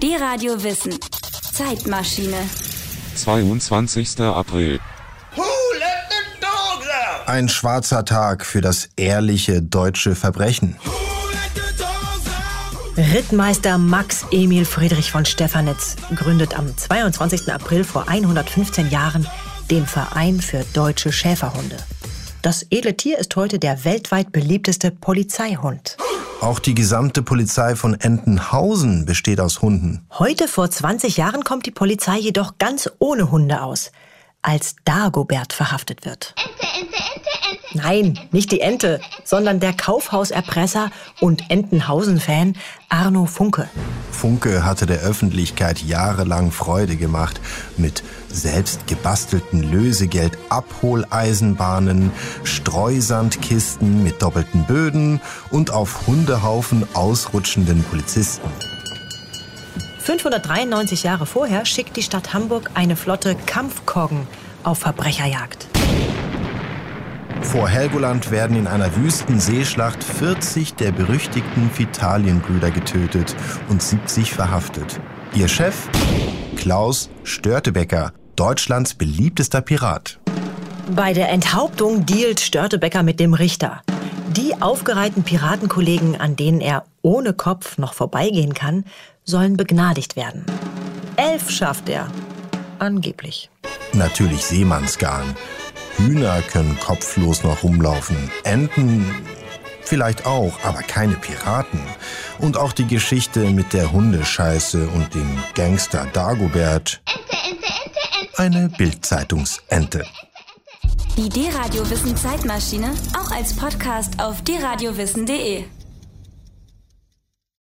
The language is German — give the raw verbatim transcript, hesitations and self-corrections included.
D-Radio Wissen. Zeitmaschine. zweiundzwanzigster April. Ein schwarzer Tag für das ehrliche deutsche Verbrechen. Rittmeister Max Emil Friedrich von Stephanitz gründet am zweiundzwanzigsten April vor hundertfünfzehn Jahren den Verein für deutsche Schäferhunde. Das edle Tier ist heute der weltweit beliebteste Polizeihund. Auch die gesamte Polizei von Entenhausen besteht aus Hunden. Heute vor zwanzig Jahren kommt die Polizei jedoch ganz ohne Hunde aus, als Dagobert verhaftet wird. Ente, Ente, Ente, Ente. Nein, nicht die Ente, sondern der Kaufhauserpresser und Entenhausen-Fan Arno Funke. Funke hatte der Öffentlichkeit jahrelang Freude gemacht mit selbst gebastelten Lösegeld-Abholeisenbahnen, Streusandkisten mit doppelten Böden und auf Hundehaufen ausrutschenden Polizisten. fünfhundertdreiundneunzig Jahre vorher schickt die Stadt Hamburg eine Flotte Kampfkoggen auf Verbrecherjagd. Vor Helgoland werden in einer Wüstenseeschlacht vierzig der berüchtigten Vitalienbrüder getötet und siebzig verhaftet. Ihr Chef? Klaus Störtebeker, Deutschlands beliebtester Pirat. Bei der Enthauptung dealt Störtebeker mit dem Richter. Die aufgereihten Piratenkollegen, an denen er ohne Kopf noch vorbeigehen kann, sollen begnadigt werden. Elf schafft er. Angeblich. Natürlich Seemannsgarn. Hühner können kopflos noch rumlaufen. Enten vielleicht auch, aber keine Piraten. Und auch die Geschichte mit der Hundescheiße und dem Gangster Dagobert. Ente, Ente, Ente, Ente. Eine Bild-Zeitungsente. Die D-Radio Wissen Zeitmaschine auch als Podcast auf d radio wissen punkt de.